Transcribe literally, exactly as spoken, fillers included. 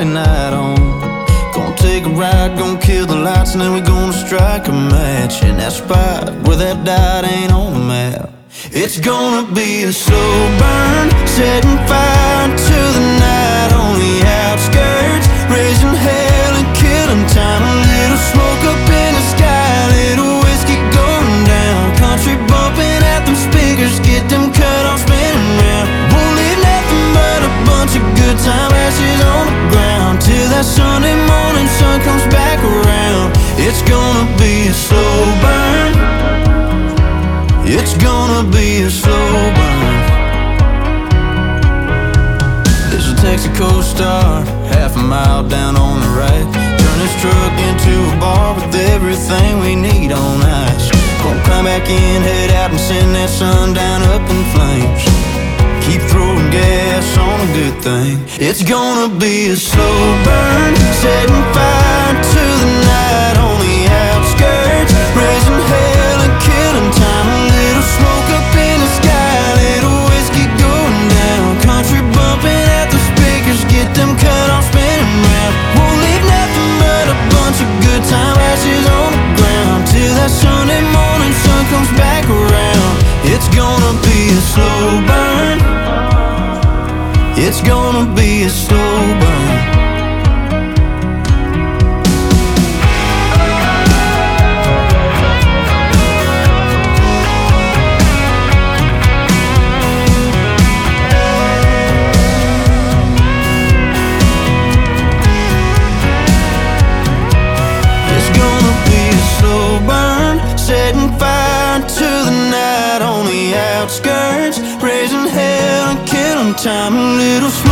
Friday night on. Gonna take a ride, gonna kill the lights, and then we gonna strike a match in that spot where that dot ain't on the map. It's gonna be a slow burn, setting fire to the night on the outskirts, raising hell and killing time. A little smoke up in the sky, a little whiskey going down, country bumping at them speakers, get them cut off spinning round. Won't leave nothing but a bunch of good time ashes on the ground till that Sunday morning sun comes back around. It's gonna be a slow burn, it's gonna be a slow burn. There's a Texaco Star, half a mile down on the right. Turn this truck into a bar with everything we need on ice. Gonna climb back in, head out and send that sun down up in flames. Keep throwing gas on a good thing. It's gonna be a slow burn, setting fire to the night on the outskirts, raising hell and killing time. A little smoke up in the sky, a little whiskey going down, country bumping at the speakers, get them cut off spinning round. Won't leave nothing but a bunch of good time ashes on the ground till that Sunday morning sun comes back around. It's gonna be a slow burn, it's gonna be a slow burn. It's gonna be a slow burn, setting fire to the night on the outskirts, raising hell and killing time. A little